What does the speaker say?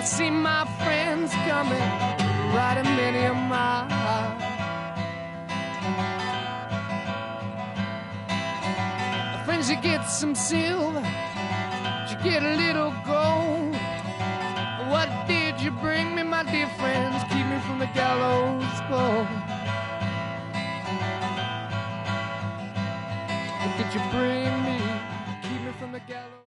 see my friends coming, riding many a mile. Friends, you get some silver, you get a little gold. What did you bring me, my dear friends? Keep me from the gallows pole. What did you bring me?